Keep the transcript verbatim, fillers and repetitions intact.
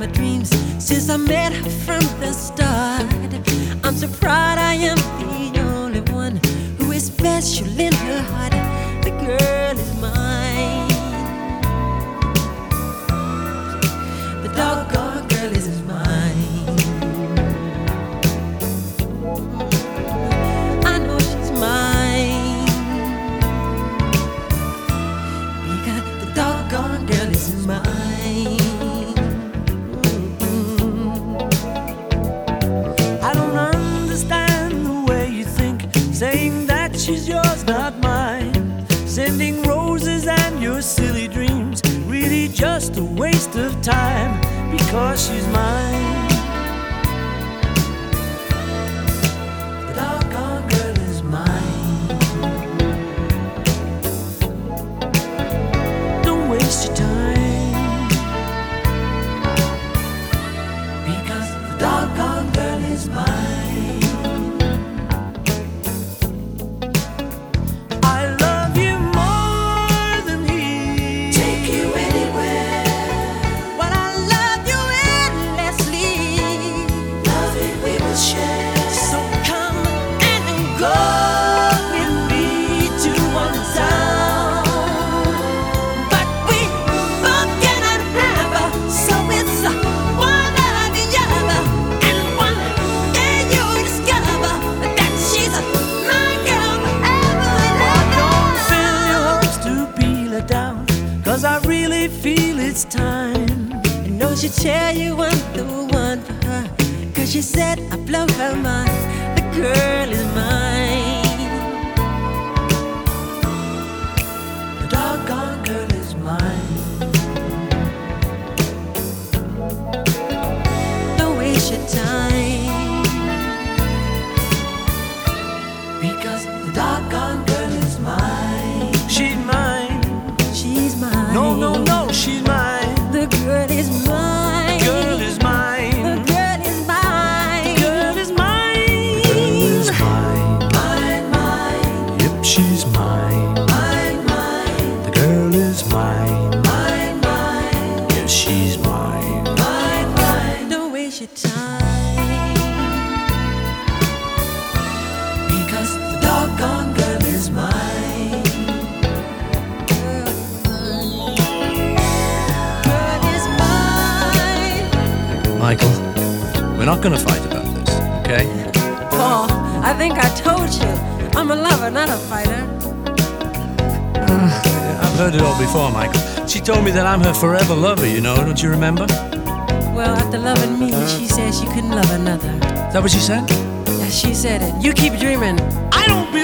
my dreams since I met her from the start. I'm so proud I am the only one who is special in her heart. The girl is mine. The doggone girl is mine. I know she's mine because the doggone girl is mine. Saying that she's yours, not mine. Sending roses and your silly dreams, really just a waste of time, because she's mine. The doggone girl is mine. Don't waste your time, because the doggone girl is mine. Cause I really feel it's time. I know she'll tell you I'm the one for her, cause she said I blow her mind. The girl is mine. The doggone girl is mine. Don't waste your time, because the doggone girl is mine. She's mine. She's mine. No, no, no, she's mine. The girl is mine. Girl is mine. The girl is mine. Girl is mine. Girl is mine. Mine, mine. Yep, she's mine. Mine, mine. The girl is mine. Mine, mine. Yes, she's mine. Mine, mine. Don't waste your time, because the doggone girl is mine. Michael, we're not gonna fight about this, okay? Paul, I think I told you I'm a lover, not a fighter. I've heard it all before, Michael. She told me that I'm her forever lover, you know, don't you remember? Well, after loving me, she said she couldn't love another. Is that what she said? Yeah, she said it. You keep dreaming. I don't believe